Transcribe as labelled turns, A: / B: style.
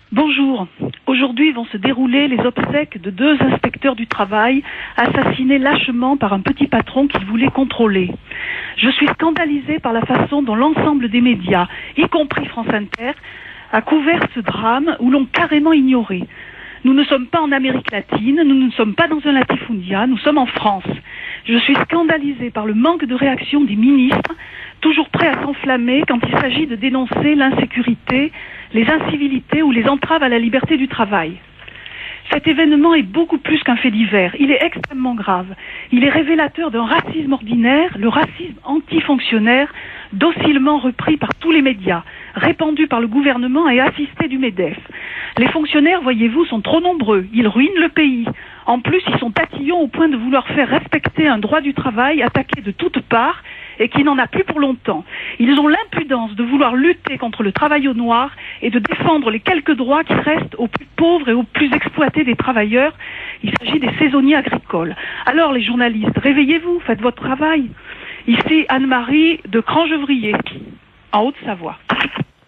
A: Bonjour. Aujourd'hui vont se dérouler les obsèques de 2 inspecteurs du travail assassinés lâchement par un petit patron qu'ils voulaient contrôler. Je suis scandalisée par la façon dont l'ensemble des médias, y compris France Inter, a couvert ce drame où l'on carrément ignoré. Nous ne sommes pas en Amérique latine, nous ne sommes pas dans un latifundia, nous sommes en France. Je suis scandalisée par le manque de réaction des ministres, toujours prêts à s'enflammer quand il s'agit de dénoncer l'insécurité, les incivilités ou les entraves à la liberté du travail. Cet événement est beaucoup plus qu'un fait divers. Il est extrêmement grave. Il est révélateur d'un racisme ordinaire, le racisme anti-fonctionnaire, docilement repris par tous les médias, répandu par le gouvernement et assisté du MEDEF. Les fonctionnaires, voyez-vous, sont trop nombreux. Ils ruinent le pays. En plus, ils sont tatillons au point de vouloir faire respecter un droit du travail attaqué de toutes parts et qui n'en a plus pour longtemps. Ils ont l'impudence de vouloir lutter contre le travail au noir et de défendre les quelques droits qui restent aux plus pauvres et aux plus exploités des travailleurs. Il s'agit des saisonniers agricoles. Alors les journalistes, réveillez-vous, faites votre travail. Ici Anne-Marie de Crangevrier, en Haute-Savoie.